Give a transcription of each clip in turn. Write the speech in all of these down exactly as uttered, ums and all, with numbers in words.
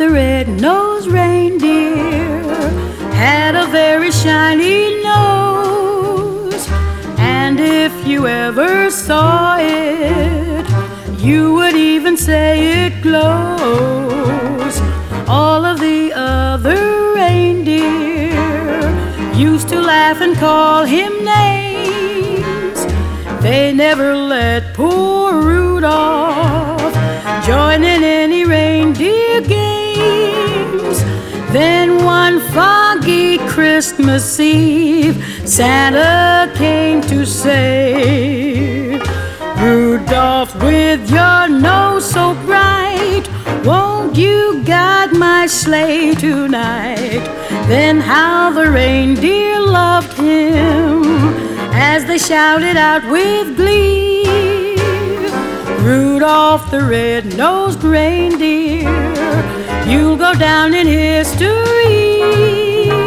the red-nosed reindeer had a very shiny nose, and if you ever saw it, you would even say it glows. All of the other reindeer used to laugh and call him names. They never let poor Rudolph join in any reindeer games. Then one foggy Christmas Eve, Santa came to say, Rudolph, with your nose so bright, won't you guide my sleigh tonight? Then how the reindeer loved him as they shouted out with glee, Rudolph the red-nosed reindeer, you'll go down in history.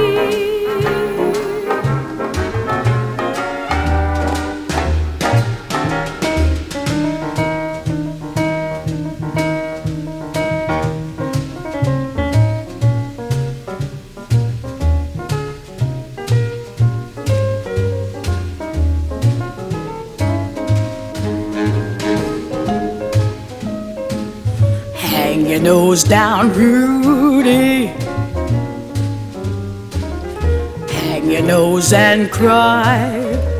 Hang your nose down, Rudy. Hang your nose and cry.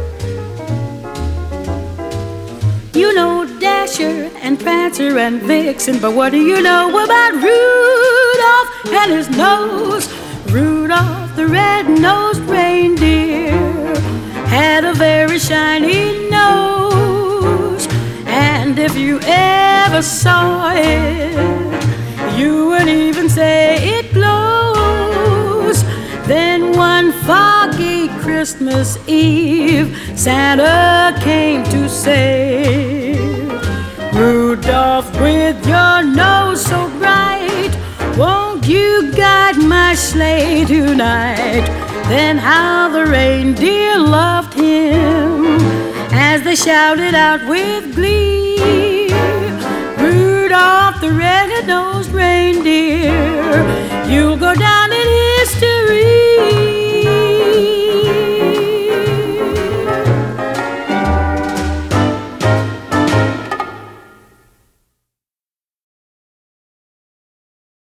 You know Dasher and Prancer and Vixen, but what do you know about Rudolph and his nose? Rudolph the red-nosed reindeer had a very shiny nose, and if you ever saw it, you would even say it glows. Then one foggy Christmas Eve, Santa came to say, Rudolph, with your nose so bright, won't you guide my sleigh tonight? Then how the reindeer loved him as they shouted out with glee, Rudolph the red-nosed reindeer,